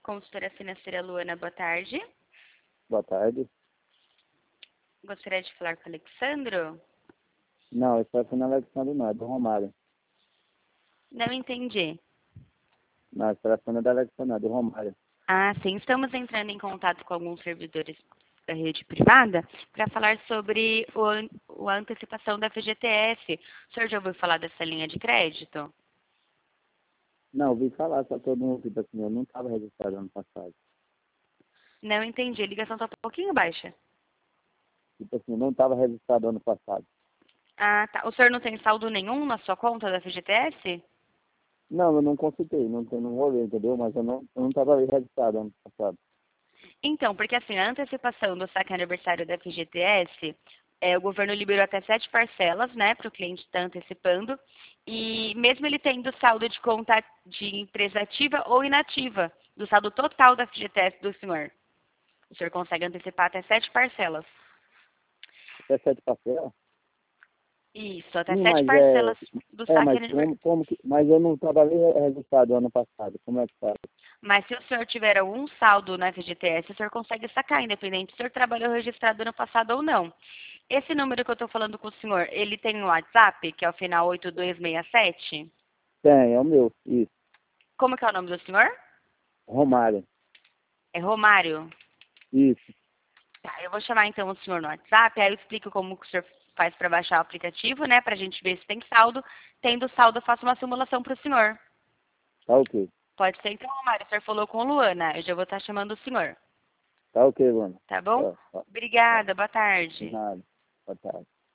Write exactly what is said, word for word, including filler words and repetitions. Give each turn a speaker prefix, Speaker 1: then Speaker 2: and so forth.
Speaker 1: Consultora financeira Luana, boa tarde.
Speaker 2: Boa tarde.
Speaker 1: Gostaria de falar com o Alexandro?
Speaker 2: Não, esse telefone não é Alexandre, não, é do Romário.
Speaker 1: Não entendi.
Speaker 2: Não, esse telefone é da Alexandre, não, é do Romário.
Speaker 1: Ah, sim. Estamos entrando em contato com alguns servidores da rede privada para falar sobre o, an- o- a antecipação da F G T S. O senhor já ouviu falar dessa linha de crédito?
Speaker 2: Não, ouvi falar, só todo mundo, tipo assim, eu não estava registrado ano passado.
Speaker 1: Não entendi. A ligação está um pouquinho baixa.
Speaker 2: Tipo assim, eu não estava registrado ano passado.
Speaker 1: Ah, tá. O senhor não tem saldo nenhum na sua conta da F G T S?
Speaker 2: Não, eu não consultei, não, tem- não vou ver, entendeu? Mas eu não eu não estava registrado ano passado.
Speaker 1: Então, porque assim, a antecipação do saque aniversário da F G T S, é, o governo liberou até sete parcelas, né, para o cliente estar antecipando, e mesmo ele tendo saldo de conta de empresa ativa ou inativa, do saldo total da F G T S do senhor, o senhor consegue antecipar até sete parcelas.
Speaker 2: Até sete parcelas?
Speaker 1: Isso, até
Speaker 2: Sim,
Speaker 1: sete
Speaker 2: mas é...
Speaker 1: parcelas do
Speaker 2: É,
Speaker 1: saque
Speaker 2: mas
Speaker 1: aniversário.
Speaker 2: como, como que... Mas eu não estava ali registrado ano passado, como é que tá?
Speaker 1: Mas se o senhor tiver algum saldo na F G T S, o senhor consegue sacar, independente se o senhor trabalhou registrado ano passado ou não. Esse número que eu estou falando com o senhor, ele tem um WhatsApp, que é o final oito dois seis sete?
Speaker 2: Tem, é o meu, isso.
Speaker 1: Como que é o nome do senhor?
Speaker 2: Romário,
Speaker 1: É Romário.
Speaker 2: isso.
Speaker 1: Tá, eu vou chamar então o senhor no WhatsApp, aí eu explico como que o senhor faz para baixar o aplicativo, né, pra gente ver se tem saldo. Tendo saldo, eu faço uma simulação para o senhor.
Speaker 2: Tá ok.
Speaker 1: Pode ser então, Romário, o senhor falou com Luana, eu já vou estar chamando o senhor,
Speaker 2: Tá ok, Luana.
Speaker 1: tá bom?
Speaker 2: Tá, tá, tá.
Speaker 1: Obrigada, boa
Speaker 2: De
Speaker 1: tarde.
Speaker 2: nada. Boa tarde.